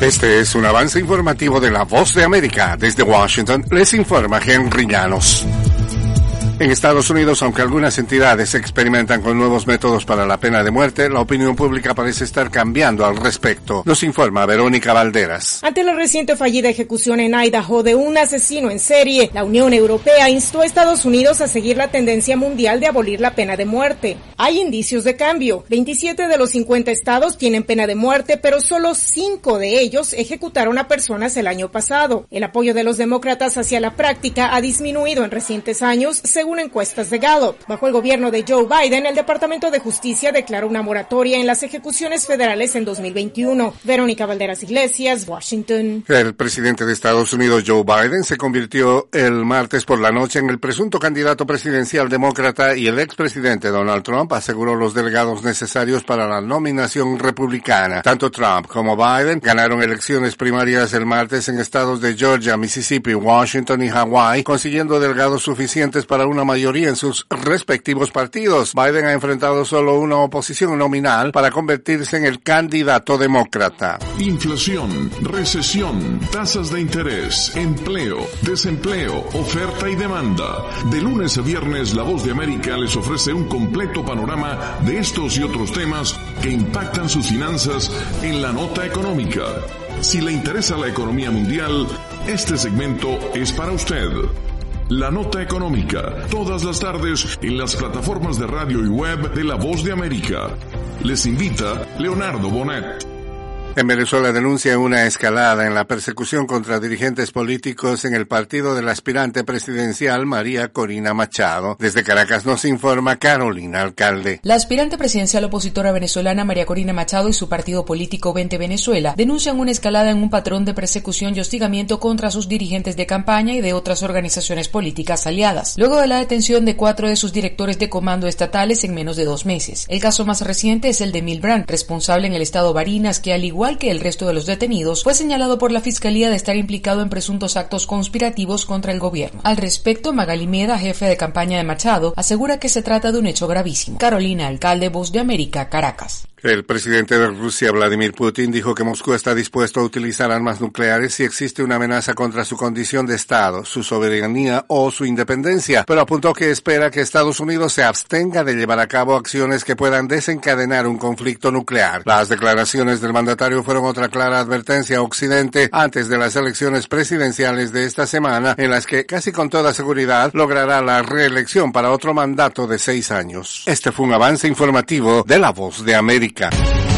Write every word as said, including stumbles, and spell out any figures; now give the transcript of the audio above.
Este es un avance informativo de La Voz de América. Desde Washington les informa Henry Llanos. En Estados Unidos, aunque algunas entidades experimentan con nuevos métodos para la pena de muerte, la opinión pública parece estar cambiando al respecto. Nos informa Verónica Valderas. Ante la reciente fallida ejecución en Idaho de un asesino en serie, la Unión Europea instó a Estados Unidos a seguir la tendencia mundial de abolir la pena de muerte. Hay indicios de cambio. veintisiete de los cincuenta estados tienen pena de muerte, pero solo cinco de ellos ejecutaron a personas el año pasado. El apoyo de los demócratas hacia la práctica ha disminuido en recientes años, según encuestas de Gallup. Bajo el gobierno de Joe Biden, el Departamento de Justicia declaró una moratoria en las ejecuciones federales en dos mil veintiuno. Verónica Valderas Iglesias, Washington. El presidente de Estados Unidos, Joe Biden, se convirtió el martes por la noche en el presunto candidato presidencial demócrata y el expresidente Donald Trump aseguró los delegados necesarios para la nominación republicana. Tanto Trump como Biden ganaron elecciones primarias el martes en estados de Georgia, Mississippi, Washington y Hawái, consiguiendo delegados suficientes para una mayoría en sus respectivos partidos. Biden ha enfrentado solo una oposición nominal para convertirse en el candidato demócrata. Inflación, recesión, tasas de interés, empleo, desempleo, oferta y demanda. De lunes a viernes, La Voz de América les ofrece un completo panorama de estos y otros temas que impactan sus finanzas en la nota económica. Si le interesa la economía mundial, este segmento es para usted. La Nota Económica, todas las tardes en las plataformas de radio y web de La Voz de América. Les invita Leonardo Bonet. En Venezuela denuncian una escalada en la persecución contra dirigentes políticos en el partido del aspirante presidencial María Corina Machado. Desde Caracas nos informa Carolina Alcalde. La aspirante presidencial opositora venezolana María Corina Machado y su partido político Vente Venezuela denuncian una escalada en un patrón de persecución y hostigamiento contra sus dirigentes de campaña y de otras organizaciones políticas aliadas, luego de la detención de cuatro de sus directores de comando estatales en menos de dos meses. El caso más reciente es el de Milbrand, responsable en el estado Barinas, que al igual que el resto de los detenidos, fue señalado por la Fiscalía de estar implicado en presuntos actos conspirativos contra el gobierno. Al respecto, Magali Meda, jefe de campaña de Machado, asegura que se trata de un hecho gravísimo. Carolina Alcalde, Voz de América, Caracas. El presidente de Rusia, Vladimir Putin, dijo que Moscú está dispuesto a utilizar armas nucleares si existe una amenaza contra su condición de Estado, su soberanía o su independencia, pero apuntó que espera que Estados Unidos se abstenga de llevar a cabo acciones que puedan desencadenar un conflicto nuclear. Las declaraciones del mandatario fueron otra clara advertencia a Occidente antes de las elecciones presidenciales de esta semana, en las que casi con toda seguridad logrará la reelección para otro mandato de seis años. Este fue un avance informativo de La Voz de América.